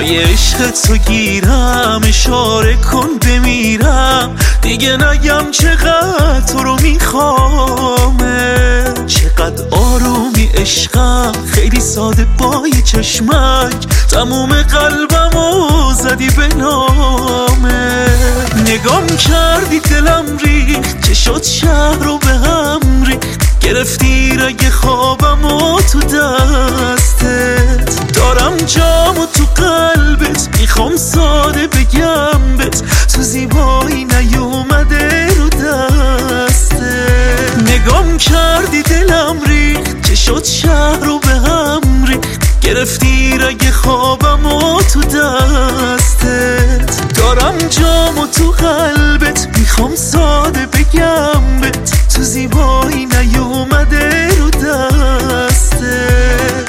پای عشق تو گیرم، اشاره کن بمیرم، دیگه نگم چقدر تو رو میخوامه. چقدر آرومی عشقم، خیلی ساده با یه چشمک تموم قلبمو زدی به نامه. نگام کردی دلم ریخت، چه شد شهر رو به هم ریخت، گرفتی رگ خوابمو تو دستت. دارم جامو تو قلبت، میخوام ساده بگم بهت، تو زیبایی نیومده رو دستت. نگام کردی دلم ریخت، چه شد شهر رو به هم ریخت، گرفتی رگ خوابمو تو دستت. دارم جامو تو قلبت، میخوام ساده بگم بهت، تو زیبایی نیومده رو دستت.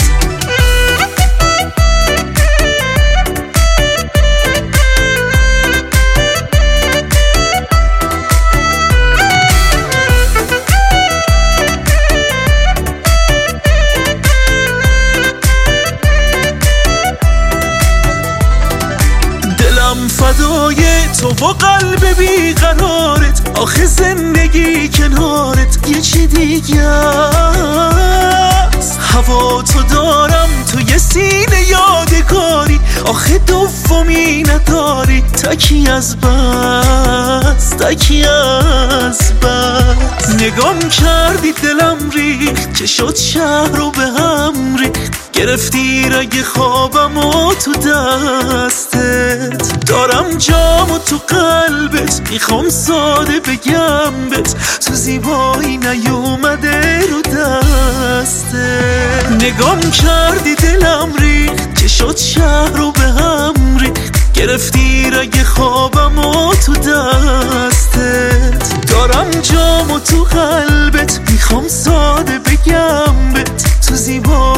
فدای تو و قلب بیقرارت، آخه زندگی کنارت یه چی دیگه است. هوا تو دارم توی سینه یادگاری، آخه دومی نداری، تکی از بس، تکی از بس. نگام کردی دلم ریخت، چه شد شهر رو به هم ریخت، گرفتی رگ خوابمو تو دستت. دارم جامو تو قلبت، میخوام ساده بگم بهت، تو زیبایی نیومده رو دستت. نگام کردی دلم ریخت، چه شد شهر رو به هم ریخت، گرفتی رگ خوابمو تو دستت. دارم جامو تو قلبت، میخوام ساده بگم بهت، تو زیبایی